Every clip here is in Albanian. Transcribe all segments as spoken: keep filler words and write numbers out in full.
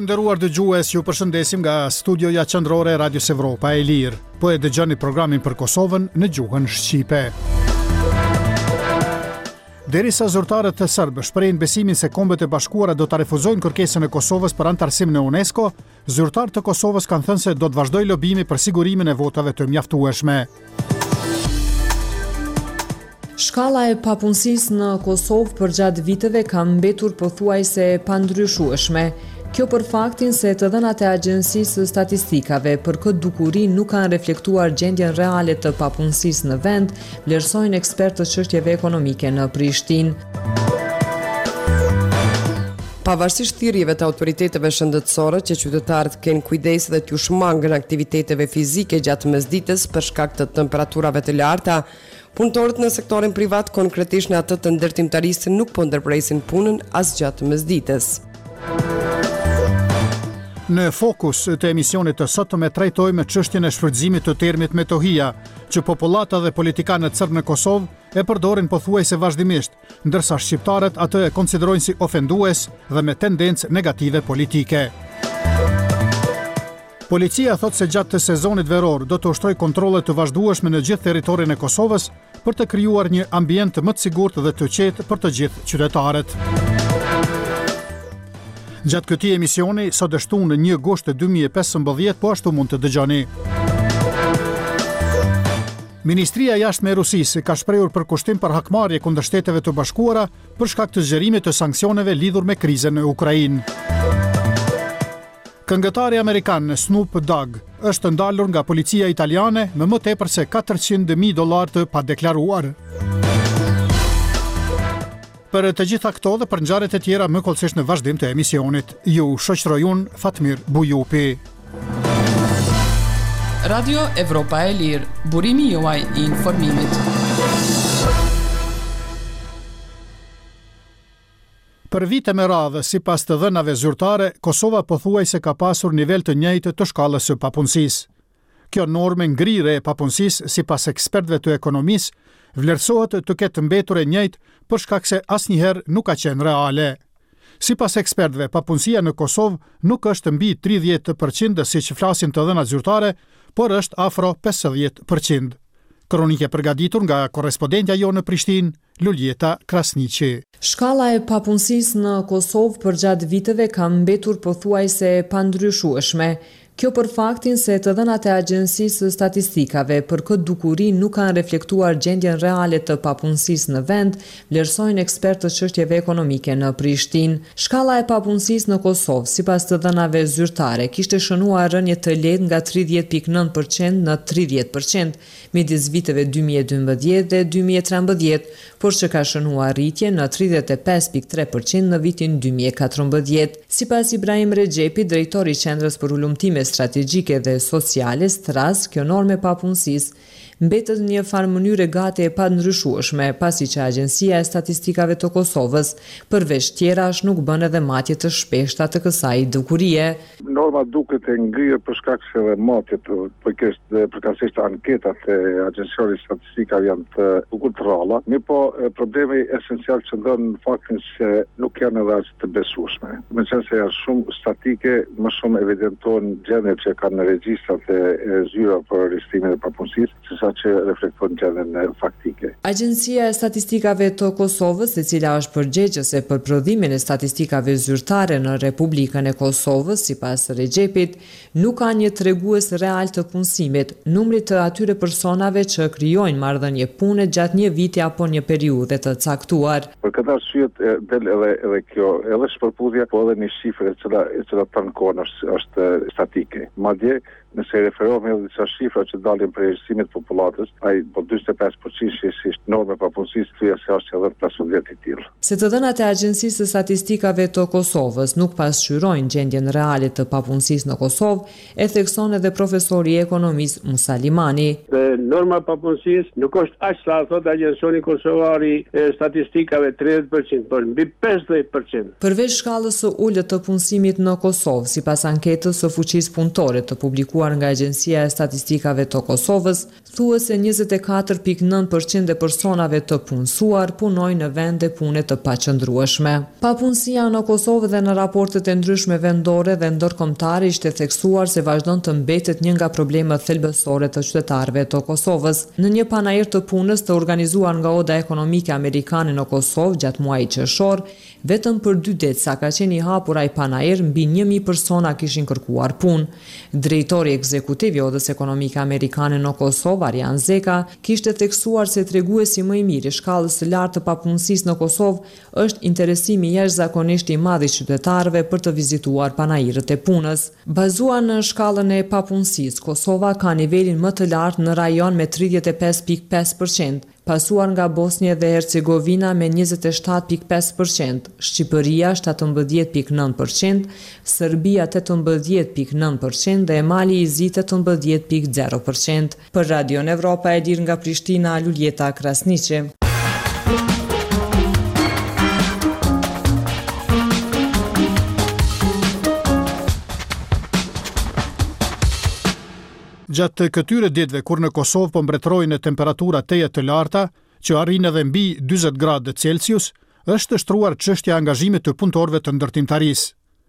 Të nderuar dëgjues, ju përshëndesim nga studioja qendrore e Radios Evropa e Lirë. Po e dëgjoni programin për Kosovën në gjuhën shqipe. Derisa zyrtarët të serbë shprehin besimin se Kombet e Bashkuara do ta refuzojnë kërkesën e Kosovës për antarësim në UNESCO, zyrtarët të Kosovës kanë thënë se do të vazhdojë lobimi për sigurimin e votave të mjaftueshme. Shkalla e papunësisë në Kosovë përgjatë viteve ka mbetur pothuajse e pandryshueshme. Kjo për faktin se të dhënat e Agjencisë së Statistikave për këtë dukuri nuk kanë reflektuar gjendjen reale të papunësisë në vend, vlerësojnë ekspertë të çështjeve ekonomike në Prishtinë. Pavarësisht thirrjeve të autoriteteve shëndetësore që qytetarët kenë kujdes dhe t'u shmangën aktiviteteve fizike gjatë mesditës për shkak të temperaturave të larta, punëtorët në sektorin privat, konkretisht në atë të ndërtimtarisë, nuk po ndërpresin punën as gjatë mesditës. Në fokus të emisionit të sotëm e trajtojmë çështjen e shfrytëzimit të termit metohia, që popullata dhe politikanët serbë në Kosovë e përdorin pothuajse vazhdimisht, ndërsa shqiptarët atë e konsiderojnë si ofendues dhe me tendencë negative politike. Policia thot se gjatë të sezonit veror do të ushtrojë kontrolle të vazhdueshme në gjithë territorin e Kosovës për të krijuar një ambient më të sigurt dhe të qetë për të gjithë qytetarët. Gjatë këtij emisioni, sot dështuar në një gusht të dy mijë e pesëmbëdhjetë, po ashtu mund të dëgjoni. Ministria e Jashtme e Rusisë ka shprehur përkushtim për hakmarrje kundër Shteteve të Bashkuara për shkak të zgjerimit të sanksioneve lidhur me krizën në Ukrainë. Këngëtari amerikan Snoop Dogg është ndalur nga policia italiane me më tepër se katërqind mijë dollar të padeklaruar. Për të gjitha këto dhe për ngjarjet e tjera më kollësisht në vazhdim të emisionit, ju shoqëroj unë Fatmir Bujupi. Radio Evropa e Lirë, burimi juaj i informimit. Për vite me radhë, sipas të dhënave zyrtare, Kosova pothuajse ka pasur nivel të njëjtë të shkallës së papunësisë. Kjo normë ngrirje e papunësisë, sipas ekspertëve të ekonomisë, vlerësohet të ketë mbetur e njëjtë për shkak se asnjëherë nuk ka qenë reale. Sipas ekspertëve, papunësia në Kosovë nuk është mbi tridhjetë përqind siç flasin të dhënat zyrtare, por është afro pesëdhjetë përqind. Kronike përgatitur nga korrespondentja jonë në Prishtinë, Luljeta Krasniqi. Shkalla e papunësisë në Kosovë përgjatë viteve ka mbetur pothuajse e pandryshueshme. Kjo për faktin se të dhënat e Agjencisë së Statistikave për këtë dukuri nuk kanë reflektuar gjendjen reale të papunësisë në vend, vlerësojnë ekspertë të çështjeve ekonomike në Prishtinë. Shkalla e papunësisë në Kosovë, sipas të dhënave zyrtare, kishte shënuar rënje të lehtë nga tridhjetë pikë nëntë përqind në tridhjetë përqind midis viteve dy mijë e dymbëdhjetë dhe dy mijë e trembëdhjetë, por që ka shënuar rritje në tridhjetë e pesë pikë tre përqind në vitin dy mijë e katërmbëdhjetë. Sipas Ibrahim Rexhepi, drejtori i Qendrës për Ulëmtime strategjike dhe sociale Stras, kjo normë e papunësisë mbetet në një farë mënyrë gati e pandryshueshme, pasi që Agjencia e Statistikave të Kosovës përveç tjerash nuk bën edhe matje të shpeshta të kësaj dukurie. Norma duket e ngrirë për shkak se edhe matjet përkatësisht anketat e Agjencisë së Statistikave janë të bukur të rralla, mirë po problemi esencial qëndron në faktin se nuk janë edhe as të besueshme. Me qenë se janë shumë statike, më shumë evidentojnë gjendjet që kanë në regjistrat e zyra për registrimin e papunësisë, sesa që reflekton gjendjen faktike. Agjencia e Statistikave të Kosovës, e cila është përgjegjëse për prodhimin e statistikave zyrtare në Republikën e Kosovës, sipas Rexhepit, nuk ka një tregues real të punësimit, numrit të atyre personave që krijojnë marrëdhënie pune gjatë një viti apo një periudhe të caktuar. Për këtë arsye del edhe edhe kjo, edhe shpërpudhja, po edhe një shifër e cila e cila tankon është, është statike. Madje nëse referohemi edhe disa shifra që dalin për regjistrimin e popullatës, ai po dyzet e pesë përqind që është norma e papunësisë, thuja se është edhe pesëdhjetë i tillë. Se të dhënat e Agjencisë së Statistikave të Kosovës nuk pasqyrojnë gjendjen reale të papunësisë në Kosovë, e thekson edhe profesori i ekonomisë Musa Limani. Dhe norma e papunësisë nuk është aq sa thot Agjencioni Kosovari e Statistikave tridhjetë përqind, por mbi pesëdhjetë përqind. Përveç shkallës së ulët të punësimit në Kosovë, sipas anketës së fuqisë punëtore të publikuar kërkuar nga Agjencia e Statistikave të Kosovës, thuhet se njëzet e katër pikë nëntë përqind e personave të punësuar punojnë në vende pune të paqëndrueshme. Papunësia në Kosovë dhe në raportet e ndryshme vendore dhe ndërkombëtare ishte theksuar se vazhdon të mbetet një nga problemet thelbësore të qytetarëve të Kosovës. Në një panajër të punës të organizuar nga Oda Ekonomike Amerikane në Kosovë gjatë muajit qershor, vetëm për dy ditë sa ka qenë i hapur ai panajër, mbi një mijë persona kishin kërkuar punë. Drejtori ekzekutiv i Odës Ekonomike Amerikane në Kosovë, Arjan Zeka, kishte theksuar se treguesi më i mirë i shkallës së lartë të papunësisë në Kosovë është interesimi jashtëzakonisht i madh i qytetarëve për të vizituar panajërët e punës. Bazuar në shkallën e papunësisë, Kosova ka nivelin më të lartë në rajon me tridhjetë e pesë pikë pesë përqind, pasuar nga Bosnia dhe Hercegovina me njëzet e shtatë pikë pesë përqind, Shqipëria shtatëmbëdhjetë pikë nëntë përqind, Serbia tetëmbëdhjetë pikë nëntë përqind dhe Mali i Zi tetëmbëdhjetë pikë zero përqind. Për Radion Evropa e dir nga Prishtina, Luljeta Krasniqi. Gjatë këtyre ditëve kur në Kosovë po mbretërojnë temperatura teje të larta, që arrin edhe mbi dyzet gradë Celsius, është shtruar çështja e angazhimit të punëtorëve të ndërtimtarisë.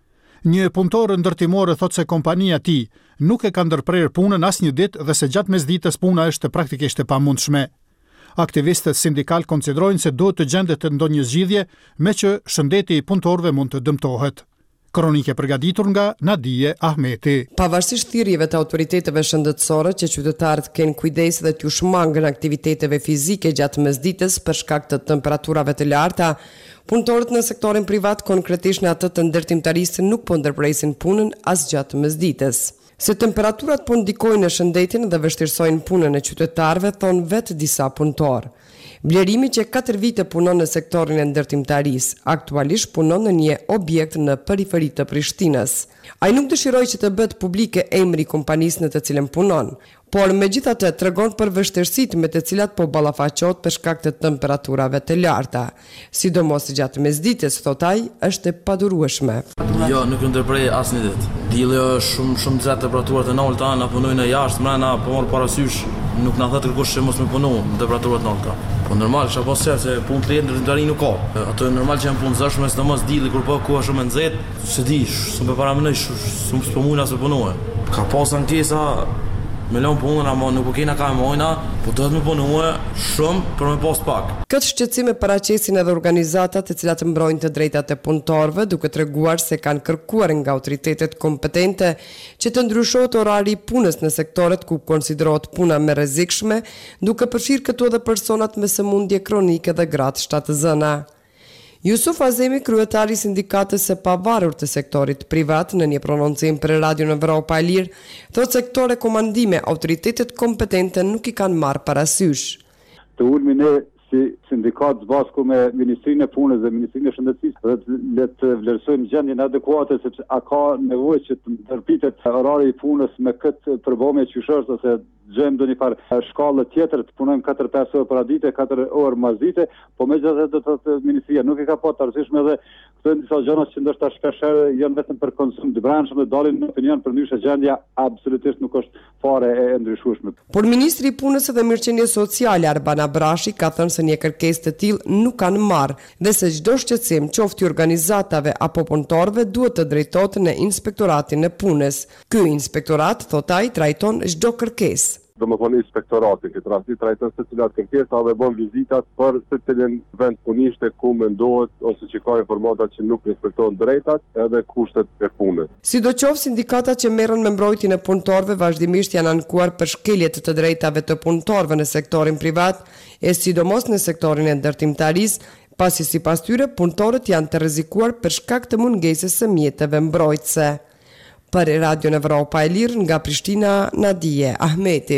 Një punëtor ndërtimor thotë se kompania e tij nuk e ka ndërprerë punën asnjë ditë dhe se gjatë mesditës puna është praktikisht e pamundshme. Aktivistët sindikal konsiderojnë se duhet të gjendet ndonjë zgjidhje me që shëndeti i punëtorëve mund të dëmtohet. Kronike përgatitur nga Nadije Ahmeti. Pavarësisht thirrjeve të autoriteteve shëndetësore që qytetarët kenë kujdes dhe t'ju shmangën aktiviteteve fizike gjatë mesditës për shkak të temperaturave të larta, punëtorët në sektorin privat, konkretisht në atë të ndërtimtarisë, nuk po ndërpresin punën as gjatë mesditës. Se temperaturat po ndikojnë në shëndetin dhe vështirësojnë punën e qytetarëve, thonë vetë disa punëtorë. Blerimi që katër vite punon në sektorin e ndërtimtarisë, aktualisht punon në një objekt në periferi të Prishtinës. Ai nuk dëshiroi që të bëhet publike emri i kompanisë në të cilën punon, por megjithatë tregon për vështirësitë me të cilat po ballafaqohet për shkak të temperaturave të larta. Sidomos gjatë mesditës, thot ai, është e padurueshme. Jo, nuk ndërprej asnjë ditë. Dielli është shumë shumë gjatë temperaturat e ulta, na punojnë jashtë, mbrana po marr parasysh, nuk na thotë kërkush që mos më punu në temperaturat e ulta. Po normal, çfarë po se se punë të ndërtimtari nuk ka. Ato është normal që janë punë zëshme, sidomos dielli kur po ku është shumë e nxehtë, se di, s'u para më shumë s'po mund as të punoj. Ka pas ankesa me lën punën, ama nuk po kena ka mojna, po do të më punue shumë për më pas pak. Këtë shqetësim e paraqesin edhe organizatat të cilat mbrojnë të drejtat e punëtorëve, duke treguar se kanë kërkuar nga autoritetet kompetente që të ndryshohet orari i punës në sektoret ku konsiderohet puna më rrezikshme, duke përfshirë këtu edhe personat me sëmundje kronike dhe gratë shtatëzëna. Jusuf Azemi, kryetari i sindikatës së pavarur të sektorit privat, në një prononcim për Radion Evropa e Lirë, thotë se këto rekomandime autoritetet kompetente nuk i kanë marrë parasysh. Të ulmi ne si sindikat zbasku me Ministrinë e Punës dhe Ministrinë e Shëndetësisë dhe le të vlerësojmë gjendjen adekuate, sepse a ka nevojë që të ndërpritet orari i punës me këtë përballje qyshës ose gjejmë ndonjë farë shkallë tjetër të punojmë katër pesë orë për ditë, katër orë mas dite, po megjithatë do të thotë ministria nuk e ka pa të arsyeshme dhe këto janë disa gjëra që ndoshta shpeshherë janë vetëm për konsum të brendshëm dhe dalin në opinion përndryshe gjendja absolutisht nuk është fare e ndryshueshme. Por ministri i Punës dhe Mirëqenies Sociale Arban Abrashi ka thënë se një kërkesë të tillë nuk kanë marrë dhe se çdo shqetësim qoftë i organizatave apo punëtorëve duhet të drejtohet në Inspektoratin e Punës. Ky inspektorat, thot ai, trajton çdo kërkesë. Do më thonë inspektorati, këtë rasti trajton se cilat kërkesa dhe bën vizitat për se cilin vend punishte ku mendohet ose që ka informata që nuk respektohen drejtat edhe kushtet e punës. Sidoqoftë, sindikatat që merren me mbrojtjen e punëtorëve vazhdimisht janë ankuar për shkeljet të drejtave të punëtorëve në sektorin privat, e sidomos në sektorin e ndërtimtarisë, pasi sipas tyre punëtorët janë të rrezikuar për shkak të mungesës së mjeteve mbrojtëse. Për Radion Evropa e Lirë nga Prishtina, Nadije Ahmeti.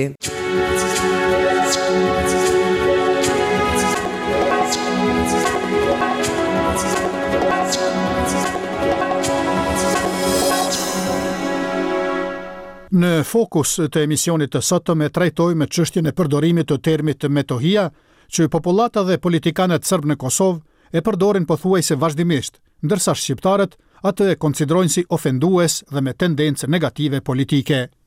Në fokus të emisionit të sotëm e trajtojmë çështjen e përdorimit të termit metohia, që popullata dhe politikanët serb në Kosovë e përdorin pothuajse vazhdimisht, ndërsa shqiptarët atë e konsiderojnë si ofendues dhe me tendencë negative politike.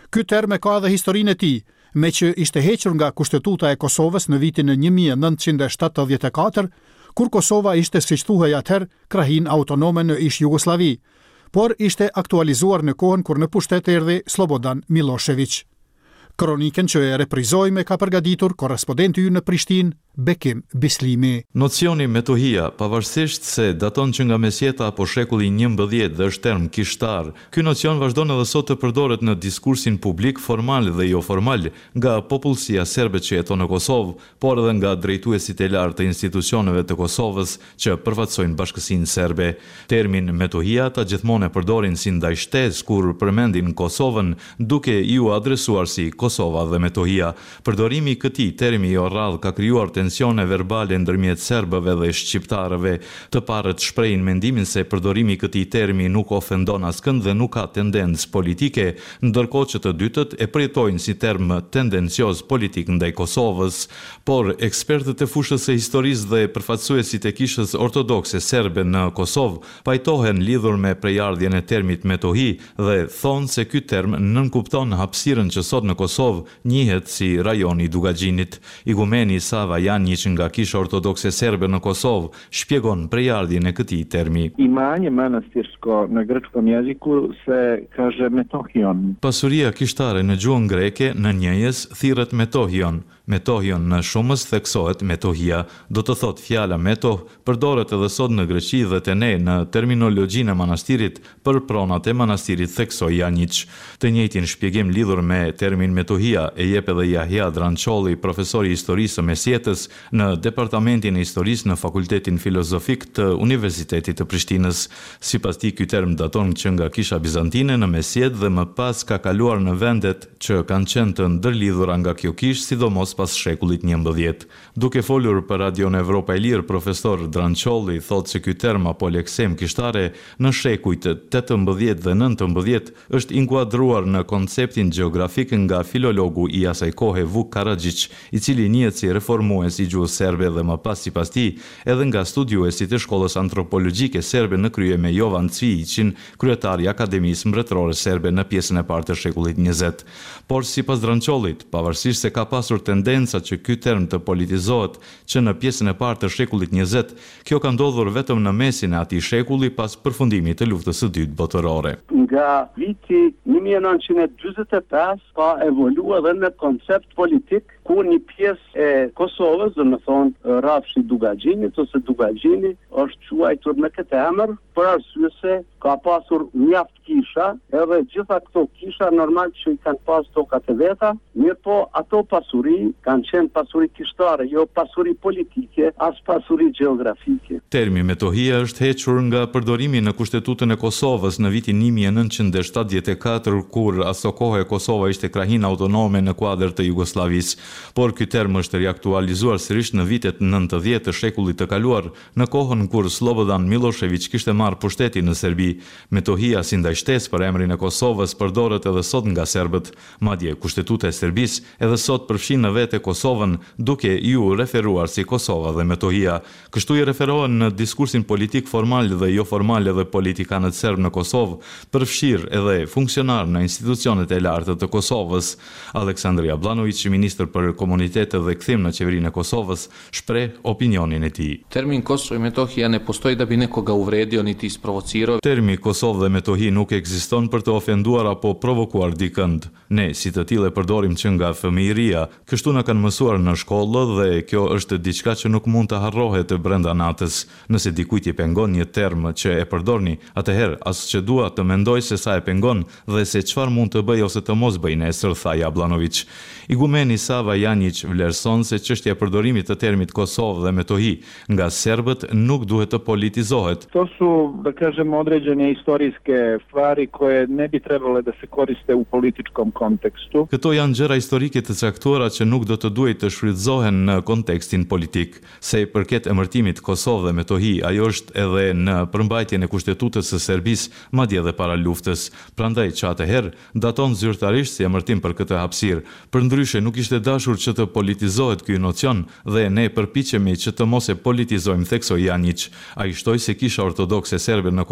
Ky term ka edhe historinë e tij, me që ishte hequr nga Kushtetuta e Kosovës në vitin një mijë e nëntëqind e shtatëdhjetë e katër, kur Kosova ishte siç thuhej atëherë krahinë autonome në ish Jugosllavi, por ishte aktualizuar në kohën kur në pushtet erdhi Slobodan Milošević. Kronikën që e reprizojme ka përgatitur korrespondenti ynë në Prishtinë, Bekim Bislimi. Nocioni metohia, pavarësisht se daton që nga mesjeta apo shekulli njëmbëdhjetë dhe është term kishtar, ky nocion vazhdon edhe sot të përdoret në diskursin publik formal dhe jo formal nga popullsia serbe që jeton në Kosovë, por edhe nga drejtuesit e lartë të institucioneve të Kosovës që përfaqësojnë bashkësinë serbe. Termin metohia ta gjithmonë e përdorin si ndaj shtesë kur përmendin Kosovën, duke iu adresuar si Kosova dhe metohia. Përdorimi i këtij termi jo rrallë ka krijuar tensione verbale ndërmjet serbëve dhe shqiptarëve. Të parët shprehin mendimin se përdorimi i këtij termi nuk ofendon askënd dhe nuk ka tendencë politike, ndërkohë që të dytët e përjetojnë si term tendencioz politik ndaj Kosovës. Por ekspertët e fushës së historisë dhe përfaqësuesit e kishës ortodokse serbe në Kosovë pajtohen lidhur me prejardhjen e termit metohi dhe thonë se ky term nënkupton hapësirën që sot në Kosovë njihet si rajoni i Dugaxhinit. Igumeni Sava Janjić nga kisha ortodokse serbe në Kosovë shpjegon prejardhjen e këtij termi. Imanje manastirsko në grčkom jeziku se kaže metohion. Pasuria kishtare në gjuhën greke në njëjes thirret metohion. Metohion në shumës theksohet metohia. Do të thot fjala metoh përdoret edhe sot në Greqi dhe te ne në terminologjinë e manastirit për pronat e manastirit theksoi Janjić. Të njëjtin shpjegim lidhur me termin metohia e jep edhe Jahja Drançolli, profesori i historisë së mesjetës në Departamentin e Historisë në Fakultetin Filozofik të Universitetit të Prishtinës. Sipas tij, ky term daton që nga kisha bizantine në mesjet dhe më pas ka kaluar në vendet që kanë qenë të ndërlidhura nga kjo kishë, sidomos pas shekullit njëmbëdhjetë. Duke folur për Radion Evropa e Lirë, profesor Drançolli thotë se ky term apo leksem kishtare në shekujt tetëmbëdhjetë dhe nëntëmbëdhjetë është inkuadruar në konceptin gjeografik nga filologu i asaj kohe Vuk Karadžić, i cili njihet si reformues i gjuhës serbe dhe më pas sipas tij edhe nga studiuesit e shkollës antropologjike serbe në krye me Jovan Cvijićin, kryetari i Akademisë Mbretërore Serbe në pjesën e parë të shekullit njëzet. Por sipas Drançollit, pavarësisht se ka pasur tendenca që ky term të politizohet që në pjesën e parë të shekullit njëzet, kjo ka ndodhur vetëm në mesin e atij shekulli pas përfundimit të luftës së dytë botërore. Nga viti një mijë e nëntëqind e dyzet e pesë ka evoluar edhe në koncept politik ku një pjesë e Kosovës, do të thonë rrafshi Dugaxhinit ose Dugaxhini, është quajtur me këtë emër për arsye se ka pasur mjaft kisha, edhe gjitha këto kisha normal që i kanë pas tokat e veta, mirë po ato pasuri kanë qenë pasuri kishtare, jo pasuri politike, as pasuri gjeografike. Termi metohia është hequr nga përdorimi në Kushtetutën e Kosovës në vitin një mijë e nëntëqind e shtatëdhjetë e katër, kur aso kohë Kosova ishte krahinë autonome në kuadër të Jugosllavisë, por ky term është riaktualizuar sërish në vitet nëntëdhjetë të shekullit të kaluar, në kohën kur Slobodan Milošević kishte marrë pushtetin në Serbi. Metohia si ndaj shtesë për emrin e Kosovës përdoret edhe sot nga serbët. Madje Kushtetuta e Serbisë edhe sot përfshin në vete Kosovën, duke ju referuar si Kosova dhe metohia. Kështu i referohen në diskursin politik formal dhe jo formal edhe politikanët serb në Kosovë, përfshir edhe funksionar në institucionet e lartë të Kosovës. Aleksandar Jablanović, ministër për komunitete dhe kthim në qeverinë e Kosovës, shpreh opinionin e tij. Termin Kosovo i Metohia ne postoji da bi nekoga uvredio niti isprovocirao. Termi Kosovë dhe metohi nuk ekziston për të ofenduar apo provokuar dikënd. Ne si të tillë e përdorim që nga fëmijëria, kështu na kanë mësuar në shkollë dhe kjo është diçka që nuk mund të harrohet brenda natës. Nëse dikujt i pengon një term që e përdorni, atëherë as që dua të mendoj se sa e pengon dhe se çfarë mund të bëj ose të mos bëj nesër, tha Jablanović. Igumeni Sava Janjić vlerëson se çështja e përdorimit të termit Kosovë dhe metohi nga serbët nuk duhet të politizohet. To su, da kažem, određene istorijske stvari koje ne bi trebale da se koriste u političkom kontekstu. Këto janë gjëra historike të caktuara që nuk do të duhet të shfrytëzohen në kontekstin politik. Se i përket emërtimit Kosovë dhe metohi, ajo është edhe në përmbajtjen e Kushtetutës së Serbisë, madje edhe para luftës. Prandaj që atëherë daton zyrtarisht si emërtim për këtë hapësirë. Përndryshe nuk ishte dashur që të politizohet ky nocion dhe ne përpiqemi që të mos e politizojmë, theksoi Janjić. Ai shtoi se kisha ortodokse serbe në Kosovë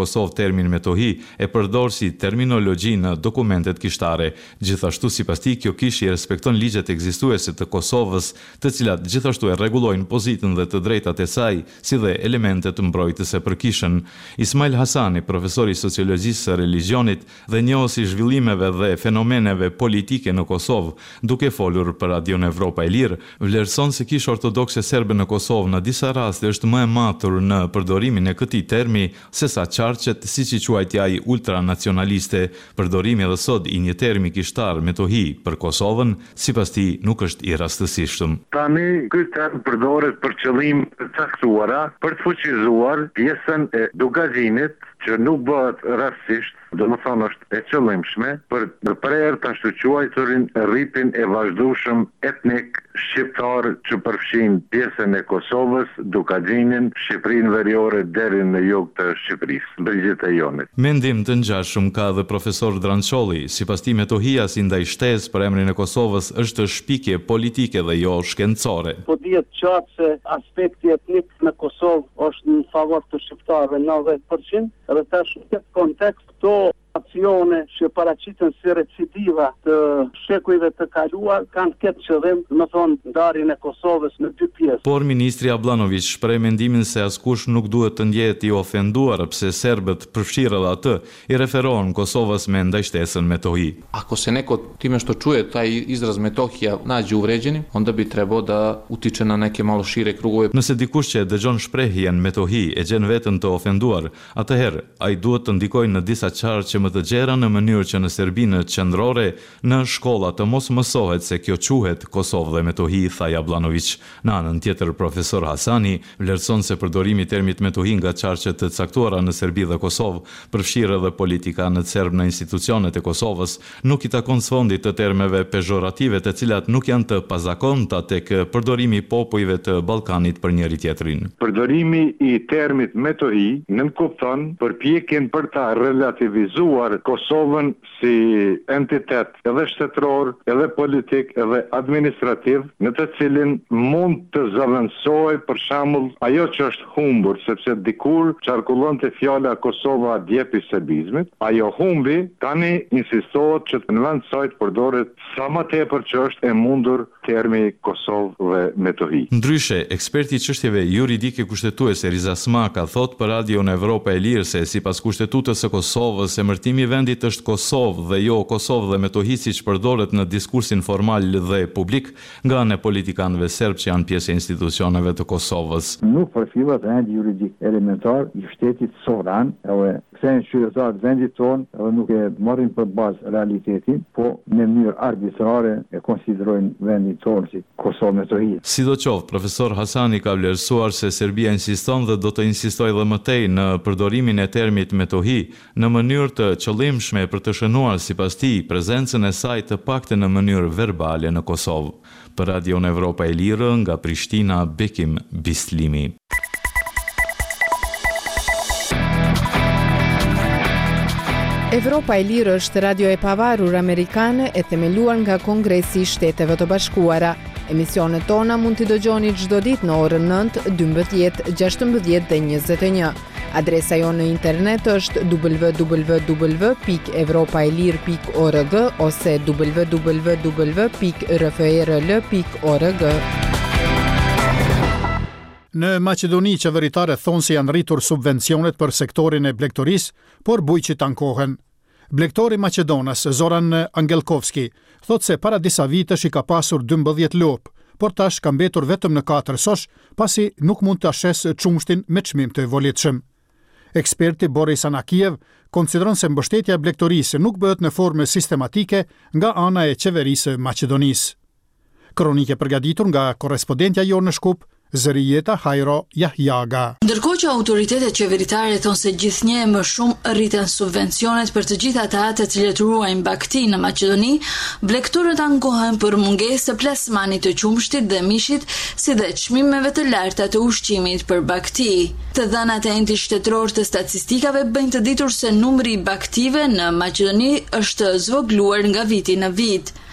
termin metohi e përdor si terminologji në dokumentet kishtare. Gjithashtu sipas tij kjo kishje respekton ligjet ekzistuese të Kosovës, të cilat gjithashtu e rregullojnë pozitën dhe të drejtat e saj, si dhe elementet mbrojtëse për kishën. Ismail Hasani, profesor i sociologjisë së religionit dhe njohësi zhvillimeve dhe fenomeneve politike në Kosovë, duke folur për Radion Evropa e Lirë, vlerëson se kisha ortodokse serbe në Kosovë në disa raste është më e matur në përdorimin e këtij termi sesa qarqet, siç i quajti ai ultranacionaliste. Përdorimi edhe sot i një termi kishtar metohi për Kosovën, sipas tij nuk është i rastësishëm. Tani ky term përdoret për qëllim të caktuara për të fuqizuar pjesën e Dugazhinit që nuk bëhet rastësisht, do më thonë është e qëllimshme për të prerë të ashtu quajturin rripin e vazhdueshëm etnik shqiptar që përfshin pjesën e Kosovës, Dugazhinin, Shqipërinë Veriore deri në jug të Shqipërisë, brigjet e Jonit. Mendim të ngjashëm ka edhe profesor Drançolli. Sipas tij metohia si ndaj shtesë për emrin e Kosovës është shpikje politike dhe jo shkencore. Po dihet qartë se aspekti etnik në Kosovë është në favor të shqiptarëve nëntëdhjetë përqind, dhe tash në këtë kontekst këto aksione që paraqiten si recidiva të shekujve të kaluar kanë këtë qëllim, më thonë ndarjen e Kosovës në dy pjesë. Por ministri Ablanović shpreh mendimin se askush nuk duhet të ndjehet i ofenduar pse serbët përfshirë edhe atë i referohen Kosovës me ndajshtesën metohi. Ako se neko time što čuje taj izraz Metohija nađe uvređenim, onda bi trebao da utiče na neke malo šire krugove. Nëse dikush që dëgjon shprehjen metohi e gjen veten të ofenduar, atëherë ai duhet të ndikojë në disa qarqe më të gjera në mënyrë që në Serbinë qendrore në shkolla të mos mësohet se kjo quhet Kosovë dhe metohi, tha Ablanović. Në anën tjetër, profesor Hasani vlerëson se përdorimi i termit metohi nga qarqet të caktuara në Serbi dhe Kosovë përfshirë edhe politikanët serb në institucionet e Kosovës, nuk i takon sfondit të termeve pejorative të cilat nuk janë të pazakonta tek përdorimi i popujve të Ballkanit për njëri tjetrin. Përdorimi i termit metohi nënkupton përpjekjen për ta relativizuar Kosovën si entitet edhe shtetëror, edhe politik, edhe administrativ, në të cilin mund të zëvendësohej për shembull ajo që është humbur, sepse dikur qarkullonte fjala Kosova djepi serbizmit, ajo humbi, tani insistohet që në vend saj të përdoret sa më tepër që është e mundur termi Kosovë dhe metohi. Ndryshe, eksperti i çështjeve juridike kushtetuese Riza Smaka thot për Radion Evropa e Lirë se sipas kushtetutës së Kosovës, emërtimi i vendit është Kosovë dhe jo Kosovë dhe metohi siç përdoret në diskursin formal dhe publik nga ana e politikanëve serb që janë pjesë e institucioneve të Kosovës. Nuk përfillet vendi juridik elementar i shtetit sovran, edhe kthehen qytetarët vendit tonë edhe nuk e marrin për bazë realitetin, po në mënyrë arbitrare e konsiderojnë vendin tonë si Kosovë metohi. Sidoqoftë, profesor Hasani ka vlerësuar se Serbia insiston dhe do të insistojë edhe më tej në përdorimin e termit metohi në mënyrë të qëllimshme për të shënuar sipas tij prezencën e saj të paktën në mënyrë verbale në Kosovë. Për Radion Evropa e Lirë nga Prishtina, Bekim Bislimi. Evropa e Lirë është radio e pavarur amerikane e themeluar nga Kongresi i Shteteve të Bashkuara. Emisionet tona mund t'i dëgjoni çdo ditë në orën nëntë, dymbëdhjetë, gjashtëmbëdhjetë dhe njëzet e një. Adresa jonë në internet është w w w pikë evropaelir pikë org ose w w w pikë r f r l pikë org. Në Maqedoni, qeveritare thonë se janë rritur subvencionet për sektorin e blegtorisë, por bujqit ankohen. Blegtori Maqedonas, Zoran Angelkovski, thot se para disa vitesh i ka pasur dymbëdhjetë lopë, por tash ka mbetur vetëm në katër sosh, pasi nuk mund të ashes çumshtin me çmim të volitshëm. Eksperti Boris Anakiev konsideron se mbështetja e blegtorisë nuk bëhet në formë sistematike nga ana e qeverisë Maqedonisë. Kronike përgatitur nga korrespondentja jonë në Shkup, Zërijeta Hajro Jahjaga. Ndërkohë që autoritetet qeveritare thonë se gjithnjë e më shumë rriten subvencionet për të gjithë ata të cilët ruajnë bakti në Maqedoni, blegtorët ankohen për mungesë të plasmanit të qumshtit dhe mishit, si dhe çmimeve të larta të ushqimit për bakti. Të dhënat e enti shtetëror të statistikave bëjnë të ditur se numri i baktive në Maqedoni është zvogluar nga viti në vit.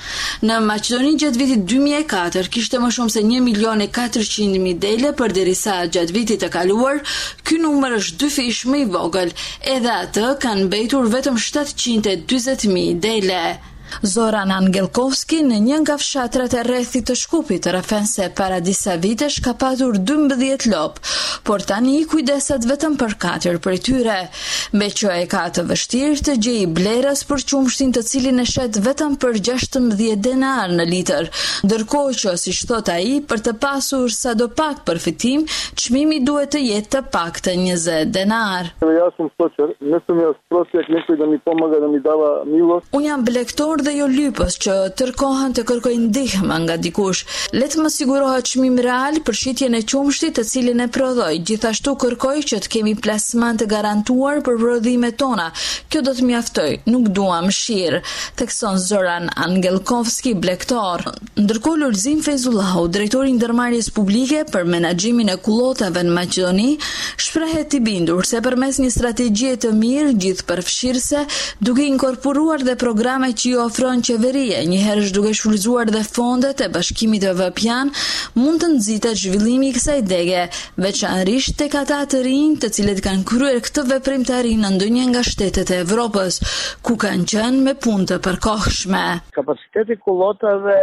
Në Maqedoni gjatë vitit dy mijë e katër kishte më shumë se një milion e katërqind mijë dele, përderisa gjatë vitit të kaluar ky numër është dy fish më i vogël, edhe atë kanë mbetur vetëm shtatëqind e dyzet mijë dele. Zoran Angelkovski në një nga fshatrat e rrethit të Shkupit rrëfen se para disa vitesh ka patur dymbëdhjetë lop, por tani kujdesat vetëm për katër prej tyre, me që e ka të vështirë të gjejë blerës për qumshtin të cilin e shet vetëm për gjashtëmbëdhjetë denar në litër, ndërkohë që, siç thot ai, për të pasur sadopak përfitim, çmimi duhet të jetë të paktën njëzet denar. Ja sam stočar, ne sam ja prosjek nekoj da mi pomaga, da mi dava milost. Unë jam blektor dhe jo lypës që tërkohen të kërkoj ndihmë nga dikush. Letë më sigurohet çmim real për shitjen e qumshtit të cilin e prodhoj. Gjithashtu kërkoj që të kemi plasman të garantuar për prodhimet tona. Kjo do të mjaftoj, nuk duam shirë, thekson Zoran Angelkovski, blektor. Ndërkohë Lulzim Fezullahu, drejtori i ndërmarrjes publike për menaxhimin e kullotave në Maqedoni, shprehet i bindur se përmes një strategjie të mirë gjithëpërfshirëse, duke inkorporuar dhe programe që jo ofron qeveria, njëherësh duke shfrytzuar dhe fondet e Bashkimit Evropian, mund të nxitet zhvillimi i kësaj dege, veçanërisht tek ata të rinj, të cilët kanë kryer këtë veprimtari në ndonjë nga shtetet e Evropës, ku kanë qenë me punë të përkohshme. Kapaciteti kullotave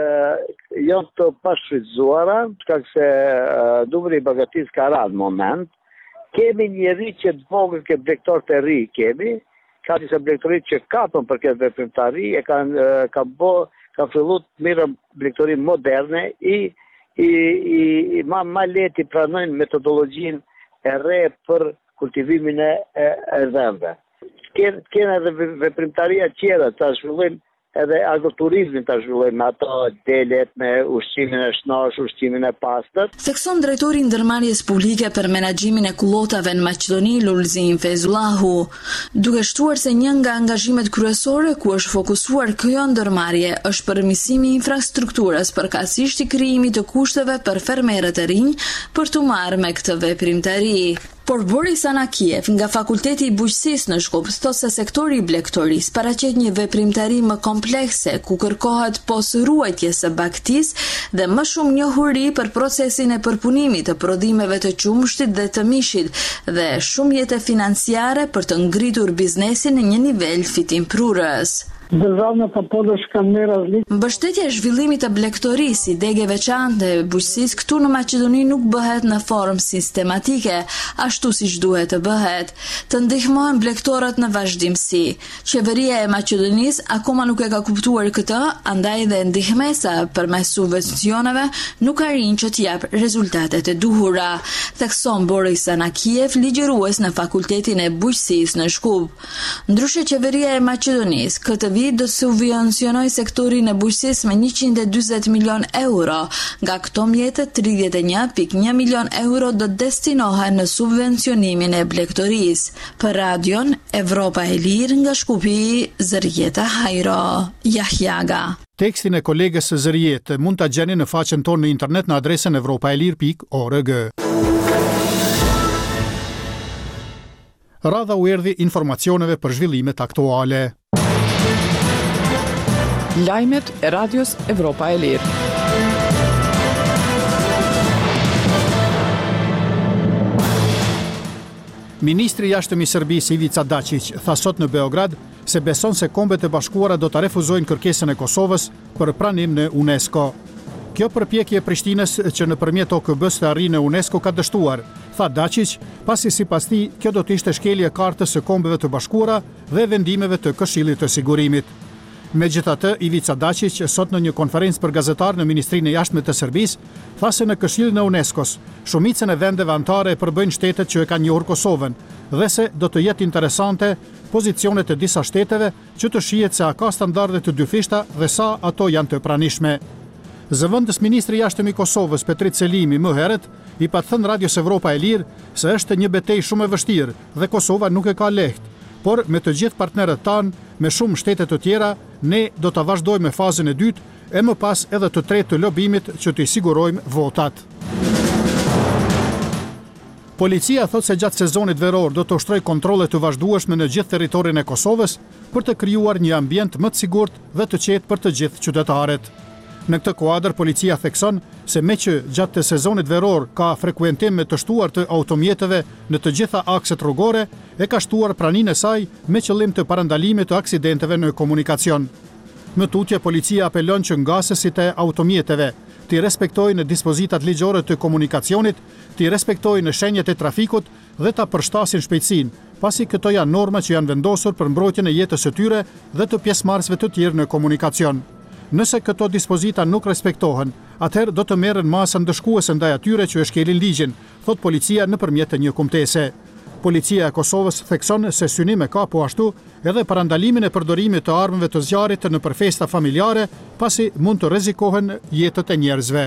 janë të pashfrytzuara, shkak se numri i bagatis ka rënë moment. Kemi një rritje të vogël ke blektor të ri kemi. Ka disa blektorit që kapën për këtë veprimtari, e kanë ka bë, ka filluar të mirë blektori moderne, i i i ma ma lehti pranojnë metodologjinë e re për kultivimin e e dhëmbëve. Kanë edhe veprimtaria tjera të zhvillojnë edhe agroturizmin të zhvillojnë me ato delet, me ushqimin e shnosh, ushqimin e pastër. Thekson drejtori i ndërmarrjes publike për menaxhimin e kullotave në Maqedoni, Lulzim Fezullahu, duke shtuar se një nga angazhimet kryesore ku është fokusuar kjo ndërmarrje është përmirësimi i infrastrukturës, përkatësisht i krijimit të kushteve për fermerët e rinj për të marrë me këtë veprimtari. Por Boris Anakiev nga Fakulteti i Bujqësisë në Shkup thot se sektori i blektorisë paraqet një veprimtari më komplekse ku kërkohet pos ruajtjes së baktisë dhe më shumë njohuri për procesin e përpunimit të prodhimeve të qumshtit dhe të mishit dhe shumë jetë financiare për të ngritur biznesin në një nivel fitimprurës. Mbështetja e zhvillimit të blektorisë, i dege veçantë e bujqësisë këtu në Maqedoni nuk bëhet në formë sistematike, ashtu siç duhet të bëhet. Të ndihmohen blektorët në vazhdimsi. Qeveria e Maqedonisë akoma nuk e ka kuptuar këtë, andaj dhe ndihmesa përmes subvencioneve nuk arrin që të jap rezultatet e duhura, thekson Boris Anakiev, ligjërues në Fakultetin e Bujqësisë në Shkup. Ndryshe qeveria e Maqedonisë këtë vit do subvencionoj sektorin e bujqësisë me njëqind e dyzet milion euro. Nga këto mjetet, tridhjetë e një pikë një milion euro do destinohen në subvencionimin e blektorisë. Për radion Evropa e Lirë nga Shkupi, Zërjeta Hajro, Jahjaga. Tekstin e kolegës së Zërjet mund ta gjeni në faqen tonë në internet në adresën evropaelir pikë org. Radha u erdhi informacioneve për zhvillimet aktuale. Lajmet e radios Evropa e Lirë. Ministri i jashtëm i Serbisë Ivica Dačić tha sot në Beograd se beson se Kombet e Bashkuara do ta refuzojnë kërkesën e Kosovës për pranim në UNESCO. Kjo përpjekje e Prishtinës që nëpërmjet O K B-s të arrijë në UNESCO ka dështuar, tha Dačić, pasi sipas tij kjo do të ishte shkelje e kartës së Kombeve të Bashkuara dhe vendimeve të Këshillit të Sigurimit. Megjithatë, Ivica Dačić sot në një konferencë për gazetarë në Ministrinë e Jashtme të Serbisë, tha se në Këshillin e UNESCO-s, shumicën e vendeve anëtare e përbëjnë shtetet që e kanë njohur Kosovën dhe se do të jetë interesante pozicionet e disa shteteve që të shihet se a ka standarde të dyfishta dhe sa ato janë të pranishme. Zëvendës ministri i jashtëm i Kosovës Petrit Selimi më herët i pa thënë Radios Evropa e Lirë se është një betejë shumë e vështirë dhe Kosova nuk e ka lehtë, por me të gjithë partnerët tanë, me shumë shtete të tjera, ne do të vazhdojmë me fazën e dytë e më pas edhe të tretë të lobimit që të i sigurojmë votat. Policia thot se gjatë sezonit veror do të ushtrojë kontrolle të vazhdueshme në gjithë territorin e Kosovës për të krijuar një ambient më të sigurt dhe të qetë për të gjithë qytetarët. Në këtë kuadër, policia thekson se me që gjatë të sezonit veror ka frekuentim të shtuar të automjeteve në të gjitha akset rrugore, e ka shtuar praninë e saj me qëllim të parandalimit të aksidenteve në komunikacion. Më tutje, policia apelon që ngasësit e automjeteve të respektojnë dispozitat ligjore të komunikacionit, të respektojnë shenjat e trafikut dhe ta përshtasin shpejtësinë, pasi këto janë norma që janë vendosur për mbrojtjen e jetës së tyre dhe të pjesëmarrësve të tjerë në komunikacion. Nëse këto dispozita nuk respektohen, atëherë do të merren masa ndëshkuese ndaj atyre që e shkelin ligjin, thot policia nëpërmjet të një kumtese. Policia e Kosovës thekson se synime ka po ashtu edhe parandalimin e përdorimit të armëve të zjarrit nëpër festa familjare, pasi mund të rrezikohen jetët e njerëzve.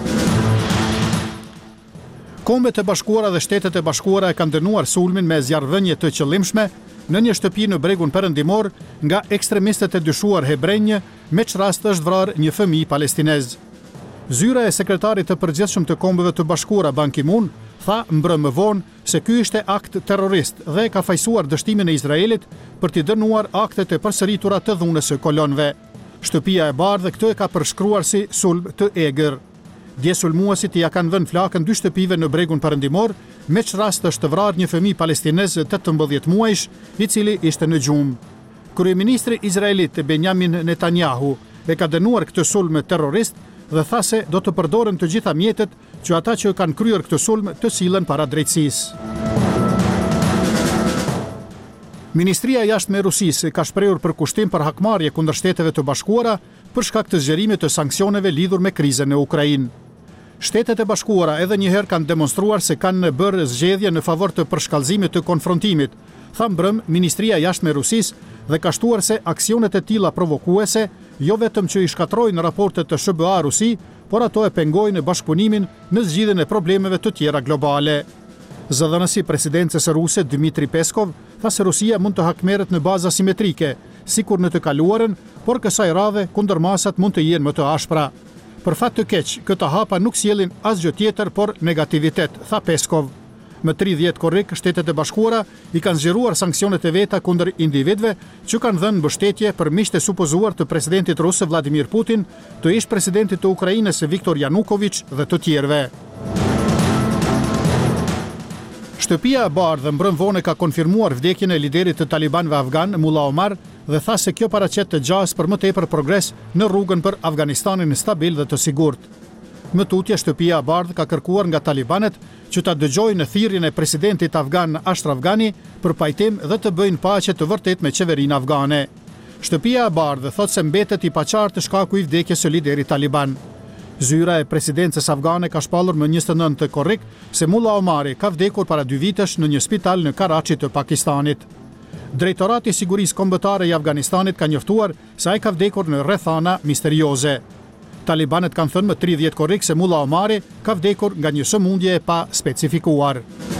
Kombet e Bashkuara dhe Shtetet e Bashkuara e kanë dënuar sulmin me zjarrvënie të qëllimshme në një shtëpi në bregun perëndimor nga ekstremistët e dyshuar hebrenj, me që rast është vrarë një fëmijë palestinez. Zyra e sekretarit të përgjithshëm të Kombeve të Bashkuara Ban Ki-moon tha mbrëm më vonë se ky ishte akt terrorist dhe ka fajsuar dështimin e Izraelit për t'i dënuar aktet e përsëritura të dhunës së kolonëve. Shtëpia e bardhë këtë e ka përshkruar si sulm të egër. Dje sulmuesit ja kanë vënë flakën dy shtëpive në bregun perëndimor, me që rast është vrarë një fëmijë palestinez tetëmbëdhjetë muajsh, i cili ishte në gjumë. Kryeministri izraelit Benjamin Netanyahu e ka dënuar këtë sulm terrorist dhe tha se do të përdoren të gjitha mjetet që ata që kanë kryer këtë sulm të sillen para drejtësisë. Ministria e Jashtme e Rusisë ka shprehur përkushtim për hakmarrje kundër Shteteve të Bashkuara për shkak të zgjerimit të sanksioneve lidhur me krizën në Ukrainë. Shtetet e Bashkuara edhe një herë kanë demonstruar se kanë bërë zgjedhje në favor të përshkallëzimit të konfrontimit, tha mbrëm Ministria e Jashtme e Rusisë dhe ka shtuar se aksionet e tilla provokuese jo vetëm që i shkatrojnë raportet të S B A Rusi, por ato e pengojnë bashkëpunimin në zgjidhjen e problemeve të tjera globale. Zëdhënësi presidencës ruse Dmitri Peskov tha se Rusia mund të hakmerret në baza simetrike, sikur në të kaluarën, por kësaj radhe kundërmasat mund të jenë më të ashpra. Për fat të keq, këto hapa nuk sjellin asgjë tjetër por negativitet, tha Peskov. Më tridhjetë korrik, Shtetet e Bashkuara i kanë zgjeruar sanksionet e veta kundër individëve që kanë dhënë mbështetje për miqtë e supozuar të presidentit rus Vladimir Putin, të ish presidentit të Ukrainës Viktor Yanukovych dhe të tjerëve. Shtëpia e bardhë mbrëm vonë ka konfirmuar vdekjen e liderit të talibanëve afgan Mullah Omar dhe tha se kjo paraqet të gjas për më tepër progres në rrugën për Afganistanin stabil dhe të sigurt. Më tutje, Shtëpia e bardhë ka kërkuar nga talibanet që ta dëgjojnë thirrjen e presidentit afgan Ashraf Ghani për pajtim dhe të bëjnë paqe të vërtet me qeverinë afgane. Shtëpia e bardhë thot se mbetet i paqartë shkaku i vdekjes së liderit taliban. Zyra e presidencës afgane ka shpallur më njëzet e nëntë korrik se Mullah Omari ka vdekur para dy vitesh në një spital në Karachi të Pakistanit. Drejtorati i Sigurisë Kombëtare i Afganistanit ka njoftuar se ai ka vdekur në rrethana misterioze. Talibanet kanë thënë më tridhjetë korrik se Mullah Omari ka vdekur nga një sëmundje e pa specifikuar.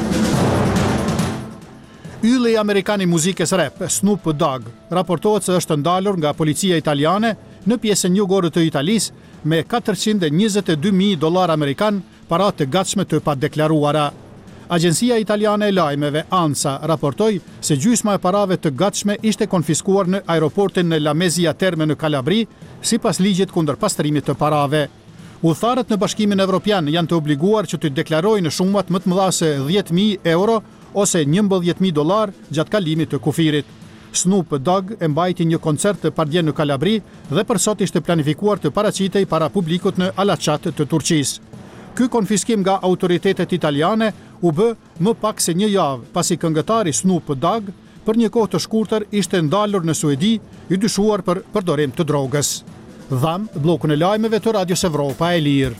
Ylli amerikan i muzikës rap, Snoop Dogg, raportohet se është ndalur nga policia italiane në pjesën jugore të Italisë me katërqind e njëzet e dy mijë dollar amerikan, para të gatshme të padeklaruara. Agjencia italiane e lajmeve ANSA raportoi se gjysma e parave të gatshme ishte konfiskuar në aeroportin në Lamezia Terme në Kalabri, sipas ligjit kundër pastrimit të parave. Udhëtarët në Bashkimin Evropian janë të obliguar që të deklarojnë shumat më të mëdha se dhjetë mijë euro ose njëmbëdhjetë mijë dollar gjatë kalimit të kufirit. Snoop Dogg e mbajti një koncert të pardje në Kalabri dhe për sot ishte planifikuar të paraqitej para publikut në Alaçat të Turqisë. Ky konfiskim nga autoritetet italiane u bë më pak se një javë pasi këngëtari Snoop Dogg për një kohë të shkurtër ishte ndalur në Suedi i dyshuar për përdorim të drogës. Dham bllokun e lajmeve të Radios Evropa e Lirë.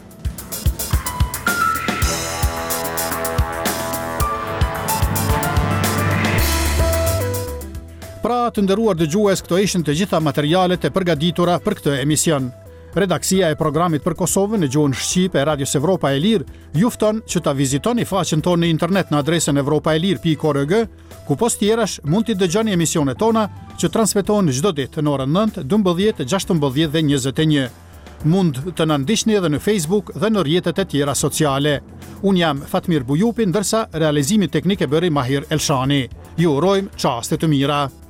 Pra të nderuar dëgjues, këto ishin të gjitha materialet e përgatitura për këtë emision. Redaksia e programit për Kosovën në gjuhën shqipe e Radios Evropa e Lirë ju fton që ta vizitoni faqen tonë në internet në adresën evropaelir pikë org, ku post tjerash mund t'i dëgjoni emisionet tona që transmetohen çdo ditë në orën nëntë, dymbëdhjetë, gjashtëmbëdhjetë dhe njëzet e një. Mund të na ndiqni edhe në Facebook dhe në rrjetet e tjera sociale. Unë jam Fatmir Bujupi, ndërsa realizimi teknik e bëri Mahir Elshani. Ju urojmë çaste të mira.